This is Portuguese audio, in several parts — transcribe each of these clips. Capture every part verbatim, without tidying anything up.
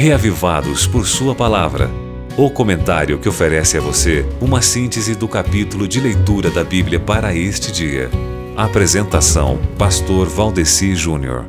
Reavivados por Sua Palavra. O comentário que oferece a você uma síntese do capítulo de leitura da Bíblia para este dia. Apresentação: Pastor Valdeci Júnior.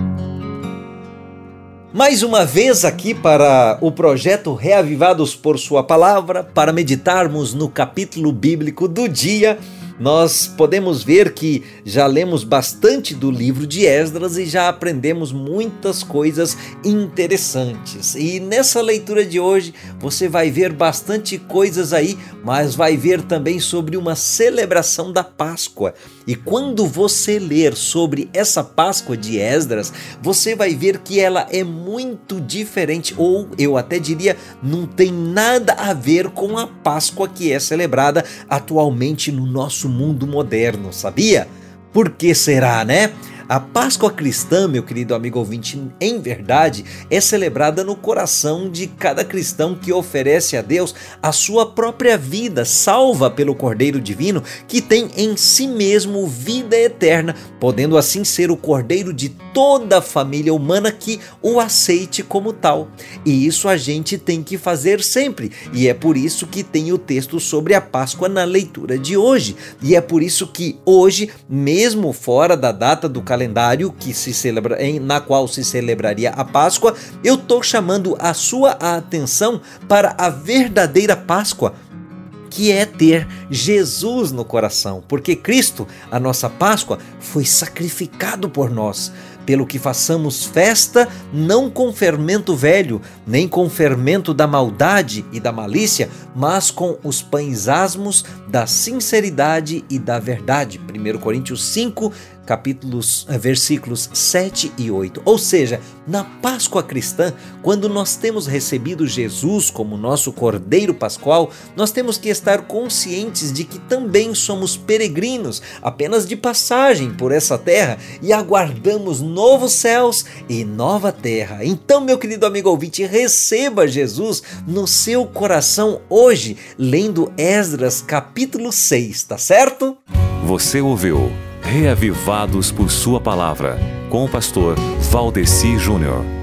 Mais uma vez aqui para o projeto Reavivados por Sua Palavra, para meditarmos no capítulo bíblico do dia. Nós podemos ver que já lemos bastante do livro de Esdras e já aprendemos muitas coisas interessantes. E nessa leitura de hoje você vai ver bastante coisas aí, mas vai ver também sobre uma celebração da Páscoa. E quando você ler sobre essa Páscoa de Esdras, você vai ver que ela é muito diferente, ou eu até diria, não tem nada a ver com a Páscoa que é celebrada atualmente no nosso mundo moderno, sabia? Por que será, né? A Páscoa cristã, meu querido amigo ouvinte, em verdade, é celebrada no coração de cada cristão que oferece a Deus a sua própria vida, salva pelo Cordeiro Divino, que tem em si mesmo vida eterna, podendo assim ser o Cordeiro de toda a família humana que o aceite como tal. E isso a gente tem que fazer sempre, e é por isso que tem o texto sobre a Páscoa na leitura de hoje. E é por isso que hoje, mesmo fora da data do calendário, calendário que se celebra, em, na qual se celebraria a Páscoa, eu estou chamando a sua atenção para a verdadeira Páscoa, que é ter Jesus no coração, porque Cristo, a nossa Páscoa, foi sacrificado por nós, pelo que façamos festa não com fermento velho, nem com fermento da maldade e da malícia, mas com os pães asmos da sinceridade e da verdade. primeira Coríntios cinco, capítulos, versículos sete e oito. Ou seja, na Páscoa cristã, quando nós temos recebido Jesus como nosso Cordeiro Pascual, nós temos que estar conscientes de que também somos peregrinos, apenas de passagem por essa terra, e aguardamos novos céus e nova terra. Então, meu querido amigo ouvinte, receba Jesus no seu coração hoje, lendo Esdras capítulo seis, tá certo? Você ouviu Reavivados por Sua Palavra, com o pastor Valdeci Júnior.